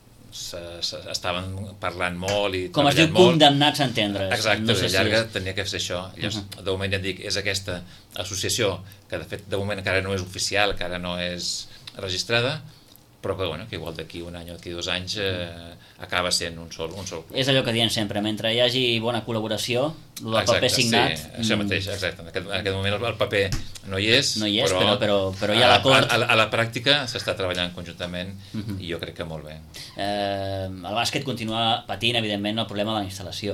se, se, estaven parlant molt i Com es diu, treballant molt. condemnats a entendre's. Exacte, no sé de llarga si és... tenia que ser això. Llavors, Uh -huh. de moment ja et dic, és aquesta associació, que de fet de moment encara no és oficial, que ara no és registrada, però que, bueno, que igual d'aquí un any o d'aquí dos anys eh, acaba sent un sol, un sol club. És allò que diem sempre, mentre hi hagi bona col·laboració, el paper signat... Sí, això mateix, exacte. En aquest, en aquest moment el, el paper no hi és, No hi és, però, però, però, però hi a, ha l'acord. a, a, a la pràctica s'està treballant conjuntament Uh -huh. i jo crec que molt bé. Eh, el bàsquet continua patint, evidentment, el problema de la instal·lació.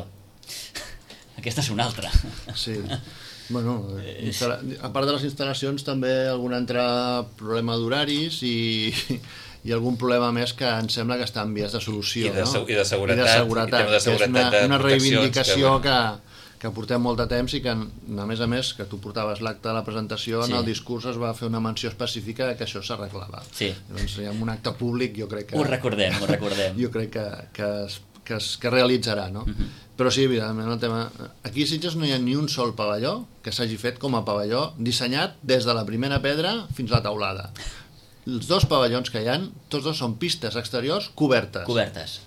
Aquesta és una altra. Sí. Bueno, instal·la... a part de les instal·lacions també algun altre problema d'horaris i, i algun problema més que em sembla que està en vies de solució. I de, no? se- i de seguretat, I de seguretat, i tema de seguretat, que és una, de una proteccions, reivindicació que, que, que portem molt de temps i que, a més a més, que tu portaves l'acte de la presentació, Sí. en el discurs es va fer una menció específica de que això s'arreglava. Sí. Llavors, en un acte públic jo crec que... Ho recordem, ho recordem. Jo crec que, que, es, que, es, que realitzarà, no? Uh -huh. Però sí, evidentment, el tema... Aquí a Sitges no hi ha ni un sol pavelló que s'hagi fet com a pavelló dissenyat des de la primera pedra fins a la teulada. Els dos pavellons que hi han, tots dos són pistes exteriors cobertes. Cobertes.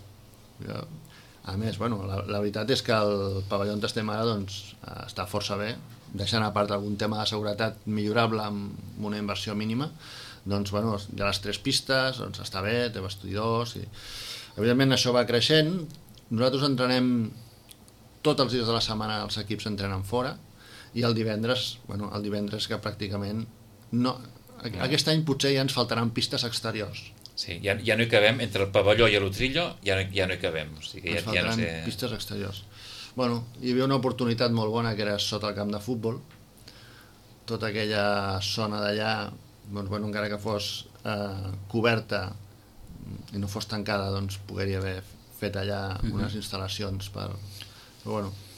A més, bueno, la, la veritat és que el pavelló on estem ara doncs, està força bé, deixant a part algun tema de seguretat millorable amb una inversió mínima, doncs, bueno, hi ha les tres pistes, doncs està bé, té vestidors... I... Evidentment, això va creixent. Nosaltres entrenem tots els dies de la setmana, els equips entrenen fora, i el divendres, bueno, el divendres que pràcticament no... Aquest any potser ja ens faltaran pistes exteriors. Sí, ja, ja no hi cabem, entre el pavelló i l'Utrillo ja, no, ja no hi cabem. O sigui, Ens ja, ja no faltaran sé... pistes exteriors. Bueno, hi havia una oportunitat molt bona que era sota el camp de futbol. Tota aquella zona d'allà, doncs, bueno, encara que fos eh, coberta i no fos tancada, doncs podria haver fet allà uh -huh. unes instal·lacions per... Però bueno,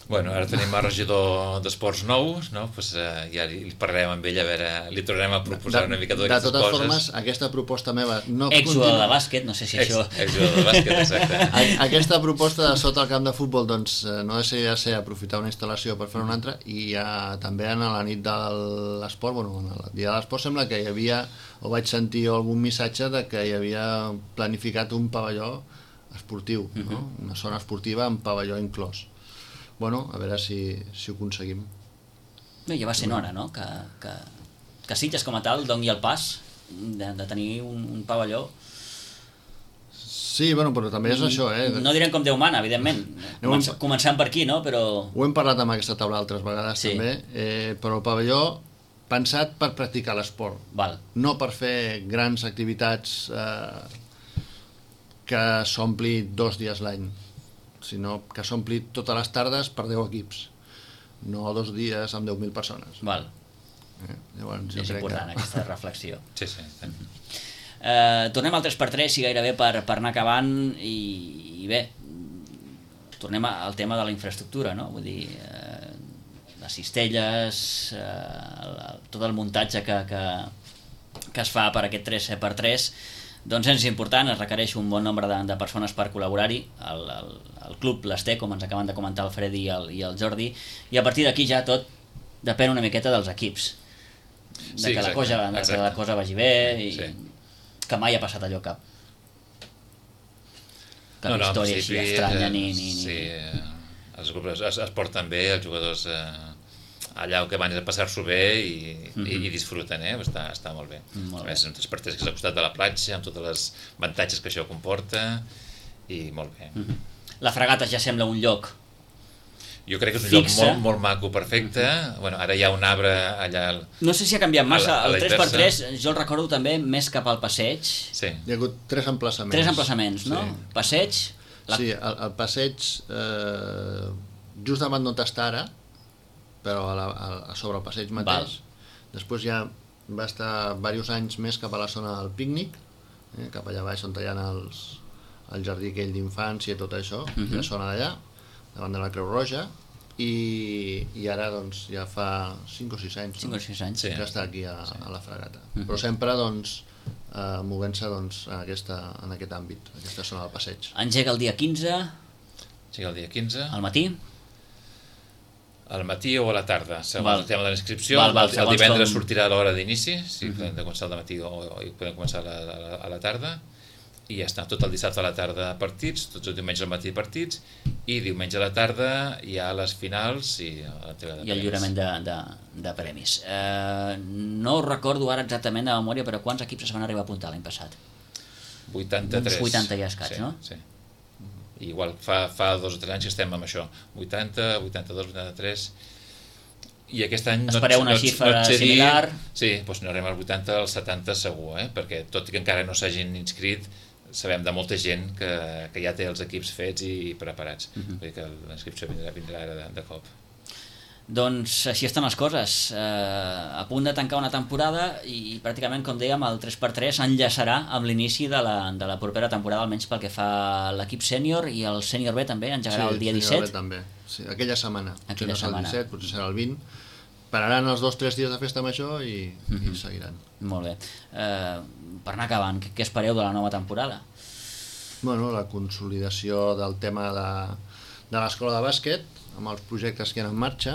Bueno, ara tenim el regidor d'esports nou, no? Pues, uh, ja li, li parlarem amb ell, a veure, li tornarem a proposar una mica d'aquestes coses. De totes formes, aquesta proposta meva... No Ex-jugador de bàsquet, no sé si Ex, això... Ex-jugador de bàsquet, exacte. Aquesta proposta de sota el camp de futbol doncs, no deixaria de ser aprofitar una instal·lació per fer una altra, i ja, també a la nit de l'esport, bueno, el dia de l'esport sembla que hi havia, o vaig sentir algun missatge de que hi havia planificat un pavelló esportiu, uh-huh. no? Una zona esportiva amb pavelló inclòs. Bueno, a veure si, si ho aconseguim. No, ja va ser hora, no? Que, que, que Sitges com a tal doni el pas de, de tenir un, un pavelló. Sí, bueno, però també és això, eh? No direm com Déu mana, evidentment. Comença, començant per aquí, no? Però... Ho hem parlat amb aquesta taula altres vegades, sí. també, eh, però el pavelló pensat per practicar l'esport. Val. No per fer grans activitats eh, que s'ompli dos dies l'any, sinó que s'ompli totes les tardes per deu equips, no dos dies amb deu mil persones. Val. Eh? Llavors, jo és crec important, que... aquesta reflexió. Sí, sí. Eh, tornem al tres per tres i gairebé per, per anar acabant i, i bé, tornem al tema de la infraestructura, no? Vull dir, eh, les cistelles, eh, el, el, tot el muntatge que, que, que es fa per aquest tres per tres, doncs és important, es requereix un bon nombre de, de persones per col·laborar-hi. El, el, el club les té, com ens acaben de comentar el Freddy i el, i el Jordi, i a partir d'aquí ja tot depèn una miqueta dels equips, de sí, que, exacte, la cosa, de que la cosa vagi bé i sí. que mai ha passat allò cap cap no, no, història així estranya ni, ni, ni... Sí, els grups es, es porten bé, els jugadors eh, allà que van a passar-s'ho bé i, mm-hmm. i, i disfruten, eh? està, està molt bé. Molt bé. A més, un tres per tres que és al costat de la platja, amb totes les avantatges que això comporta, i molt bé. Mm-hmm. La Fragata ja sembla un lloc jo crec que és un fixe. lloc molt, molt maco, perfecte. Mm-hmm. Bueno, ara hi ha un arbre allà... Al... No sé si ha canviat massa, a la, a el tres per tres jo el recordo també més cap al passeig. Sí. Hi ha hagut tres emplaçaments. Tres emplaçaments, no? Sí. Passeig... La... Sí, el, el passeig eh, just davant d'on està ara, però a, la, a sobre el passeig mateix. Val. Després ja va estar diversos anys més cap a la zona del pícnic, eh, cap allà baix on hi ha els, el jardí aquell d'infància i tot això, uh-huh. la zona d'allà, davant de la Creu Roja, i, i ara doncs ja fa cinc o sis anys, cinc o sis anys. Sí. Que està aquí a, sí. a la Fragata. Uh-huh. Però sempre doncs, eh, movent-se doncs, en, aquesta, en aquest àmbit, aquesta zona del passeig. Engega el dia quinze. Engega el dia quinze. Al matí. Al matí o a la tarda, segons val. El tema de la inscripció. Val, val, el, el divendres com... sortirà a l'hora d'inici, si uh-huh. podem començar al matí o, o podem començar a la, a, la, a la tarda, i ja està, tot el dissabte a la tarda partits, tots els diumenges al matí partits, i diumenge a la tarda hi ha les finals i l'entrega de I el lliurament de, de, de premis. Eh, no recordo ara exactament de memòria, però quants equips es van arribar a apuntar l'any passat? vuitanta-tres. Uns vuitanta i escaig, sí, no? Sí. Igual fa, fa dos o tres anys que estem amb això, vuitanta, vuitanta-dos, vuitanta-tres, i aquest any espereu no, una no, xifra no similar. Sí, doncs no arribem al vuitanta, al setanta segur, eh? Perquè tot i que encara no s'hagin inscrit, sabem de molta gent que, que ja té els equips fets i preparats. Uh-huh. Vull dir que la inscripció vindrà, vindrà ara de, de cop. Doncs així estan les coses, eh, a punt de tancar una temporada i pràcticament, com dèiem, el tres per tres enllaçarà amb l'inici de la, de la propera temporada, almenys pel que fa a l'equip sènior, i el sènior B també engegarà sí, el dia el disset. B també, sí, aquella setmana, aquella no setmana. El disset, potser serà el vint, pararan els dos o tres dies de festa major i, uh-huh. i seguiran. Molt bé. Eh, per anar acabant, què espereu de la nova temporada? Bueno, la consolidació del tema de, de l'escola de bàsquet, amb els projectes que hi ha en marxa,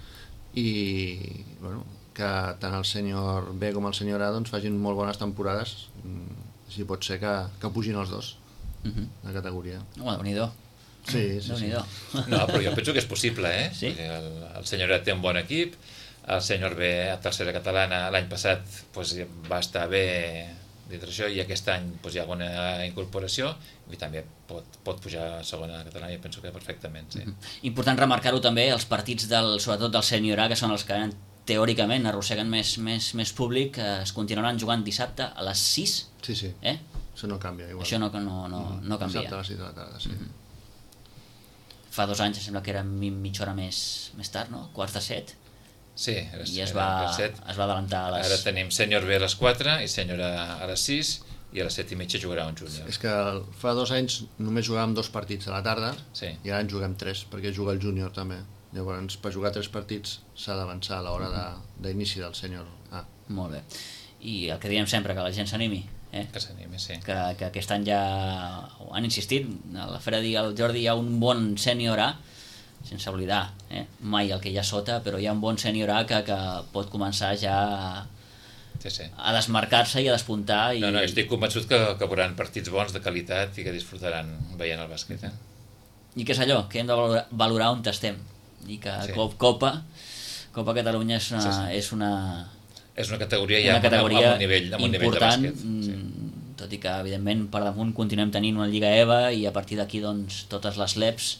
i bueno, que tant el sènior B com el sènior A doncs, facin molt bones temporades, si pot ser que, que pugin els dos uh-huh. de categoria. Home, Déu-n'hi-do. Sí, sí, sí. No, però jo penso que és possible, eh? Sí? El, el sènior A té un bon equip, el sènior B a tercera catalana l'any passat pues, va estar bé dintre això, i aquest any pues, hi ha bona incorporació i també pot, pot pujar a segona catalana, i penso que perfectament, sí. Uh-huh. Important remarcar-ho també, els partits del, sobretot del sènior A, que són els que teòricament arrosseguen més, més, més públic, eh, es continuaran jugant dissabte a les sis. Sí, sí, eh? això no canvia igual. Això no, no, no, no canvia. Dissabte a les sis de la tarda, sí. Uh-huh. Fa dos anys sembla que era mitja hora més, més tard, no? Quarts de set. Sí, era, i es va, es va adelantar a les... Ara tenim sènior B a les quatre i sènior A a les sis, i a les set i mitja jugarà un júnior. És que fa dos anys només jugàvem dos partits a la tarda, sí. i ara en juguem tres, perquè juga el júnior també. Llavors, per jugar tres partits s'ha d'avançar a l'hora de, d'inici del sènior A. Molt bé. I el que diem sempre, que la gent s'animi. Eh? Que s'animi, sí. Que, que aquest any ja han insistit, el Freddy i el Jordi, hi ha un bon sènior A, sense oblidar, eh? mai el que hi ha sota, però hi ha un bon sènior A que, que pot començar ja a, Sí, sí. a desmarcar-se i a despuntar. I... No, no, estic convençut que, que veuran partits bons de qualitat i que disfrutaran veient el bàsquet. Eh? I què és allò? Que hem de valorar, valorar on estem. I que Sí. Copa, Copa Catalunya és una, Sí, sí. és una, És una categoria ja una categoria amb, amb un nivell, amb un nivell de important, bàsquet. Sí. mm, tot i que evidentment per damunt continuem tenint una Lliga EVA i a partir d'aquí doncs totes les L E Ps,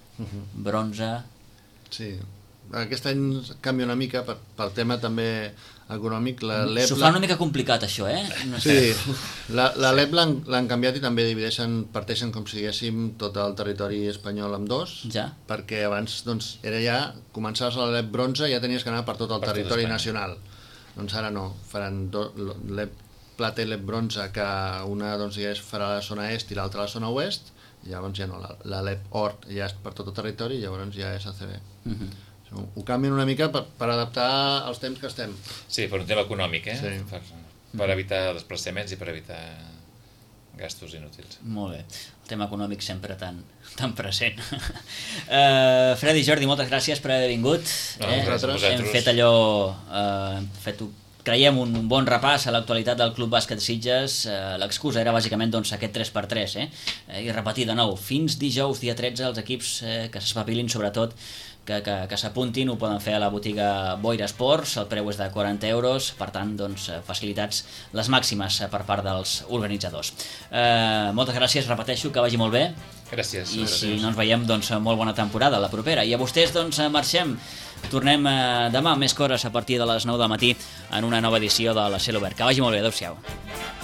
bronze. Sí, aquest any canvia una mica per, pel tema també econòmic. La L E P S'ho fa una mica complicat això, eh? No sé. Sí, la, la L E P l'han, l'han canviat i també divideixen, parteixen com si diguéssim tot el territori espanyol amb dos, Ja. perquè abans doncs, era ja, començaves a la L E P bronze i ja tenies que anar per tot el Per tot territori Espanya. nacional. Doncs ara no, faran do, L E P plata i L E P bronze, que una doncs, ja es farà a la zona est i l'altra a la zona oest, i llavors ja no, la, la L E P or ja és per tot el territori i llavors ja és A C B. Mhm. Ho canvien una mica per, per adaptar als temps que estem. Sí, per un tema econòmic, eh? Sí. Per, per evitar desplaçaments i per evitar gastos inútils. Molt bé. El tema econòmic sempre tan, tan present. uh, Freddy, Jordi, moltes gràcies per haver vingut. No, eh? gràcies a vosaltres. Hem fet allò... Uh, hem fet, creiem un bon repàs a l'actualitat del Club Bàsquet Sitges. Uh, L'excusa era bàsicament doncs, aquest tres per tres. Eh? Uh, I repetir de nou, fins dijous, dia tretze, els equips eh, que s'espapilin sobretot que, que, que s'apuntin, ho poden fer a la botiga Boira Esports, el preu és de quaranta euros, per tant, doncs, facilitats les màximes per part dels organitzadors. Eh, moltes gràcies, repeteixo, que vagi molt bé, Gràcies. i gràcies. si no ens veiem, doncs, molt bona temporada, la propera. I a vostès, doncs, marxem. Tornem eh, demà, més cores, a partir de les nou del matí, en una nova edició de la Cel Obert. Que vagi molt bé, adeu-siau.